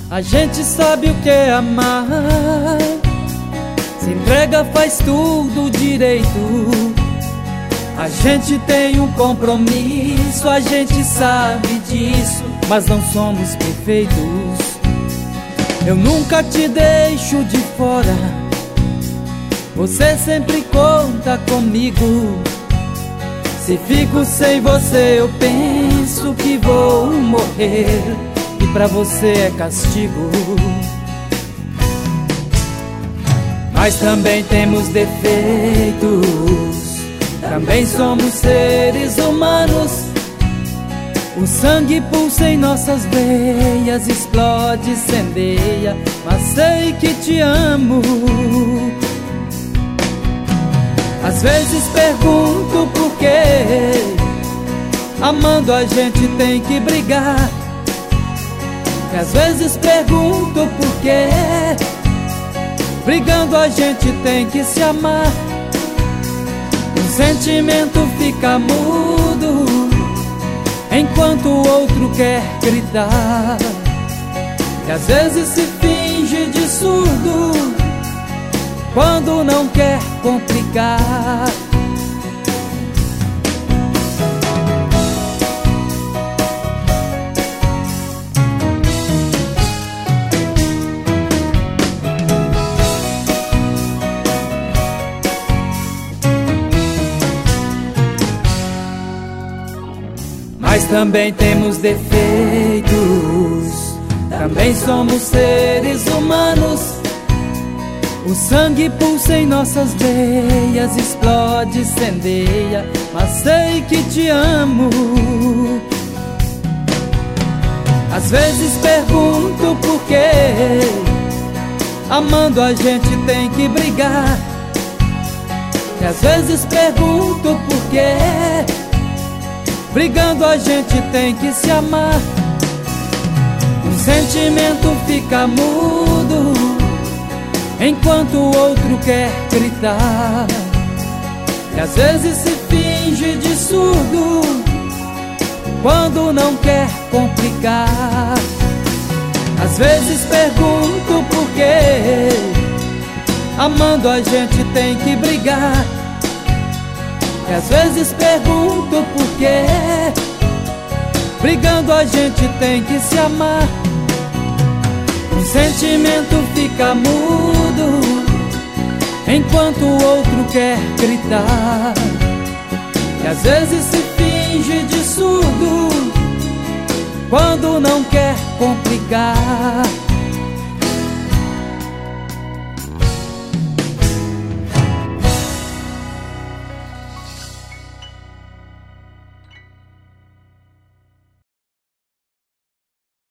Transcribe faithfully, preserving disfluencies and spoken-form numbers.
A gente sabe o que é amar, se entrega, faz tudo direito. A gente tem um compromisso, a gente sabe disso, mas não somos perfeitos. Eu nunca te deixo de fora, você sempre conta comigo. Se fico sem você eu penso que vou morrer, e pra você é castigo. Mas também temos defeitos, também somos seres humanos. O sangue pulsa em nossas veias, explode, incendeia, mas sei que te amo. Às vezes pergunto por quê, amando a gente tem que brigar. E às vezes pergunto por quê, brigando a gente tem que se amar. Um sentimento fica mudo enquanto o outro quer gritar, e às vezes se finge de surdo quando não quer complicar. Mas também temos defeitos, também somos seres humanos. O sangue pulsa em nossas veias, explode, incendeia, mas sei que te amo. Às vezes pergunto por quê, amando a gente tem que brigar. E às vezes pergunto por quê, brigando a gente tem que se amar. Um sentimento fica mudo enquanto o outro quer gritar, e às vezes se finge de surdo quando não quer complicar. Às vezes pergunto por quê, amando a gente tem que brigar. E às vezes pergunto por quê, brigando a gente tem que se amar. Um sentimento fica mudo enquanto o outro quer gritar, e às vezes se finge de surdo quando não quer complicar.